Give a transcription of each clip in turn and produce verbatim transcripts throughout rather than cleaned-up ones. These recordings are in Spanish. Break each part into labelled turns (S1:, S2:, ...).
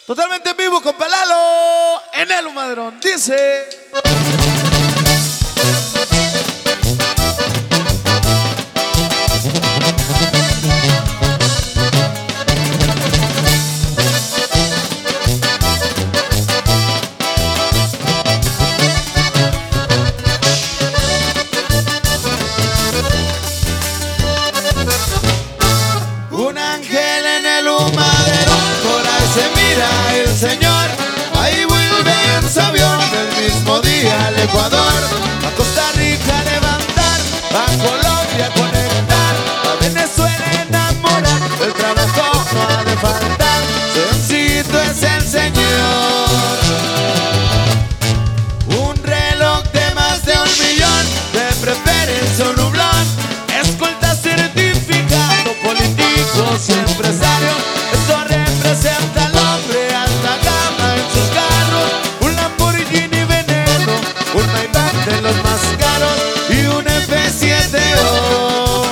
S1: Totalmente en vivo con Palalo en el Humadrón. Dice... Un ángel en el Humadrón, por ahí se mira el Señor. Ahí vuelve en su avión del mismo día al Ecuador, a Costa Rica a levantar, a Colombia a conectar, a Venezuela enamorar. El trabajo no ha de faltar, sencillito es el Señor. Un reloj de más de un millón, de preferencia un nublón, escolta certificado, políticos y empresarios. Esto representa al hombre alta gama en sus carros, un Lamborghini Veneno, un Maybach de los más caros y un F siete O.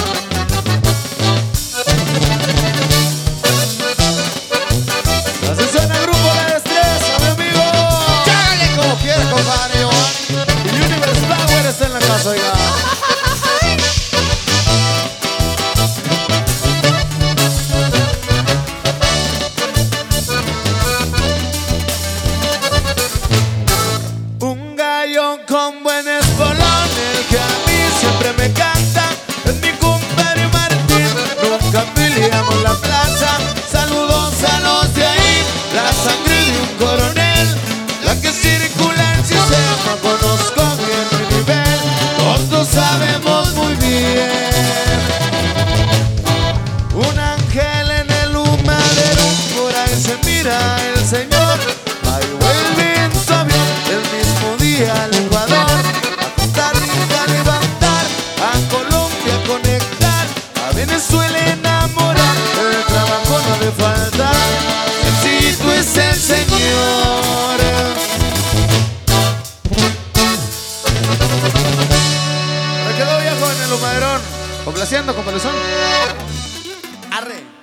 S1: Así suena el grupo La Destreza, mi amigo. Cágale como quiera, compadre Joan. Y Universe Power está en la casa, oiga. Con buen espolón, el que a mí siempre me canta es mi compadre Martín. Nunca peleamos la plaza, saludos a los de ahí. La sangre de un coronel, la que circula en sistema. Conozco bien mi nivel, todos sabemos muy bien. Un ángel en el Humadrón, por ahí se mira el Señor. Ahí vuelve en su avión el mismo día al Ecuador, a Costa Rica a levantar, a Colombia a conectar, a Venezuela enamorar. El trabajo no le falta, sencillito es el Señor. Me quedó viejo en el Humadrón, complaciendo con Pelezón. Arre.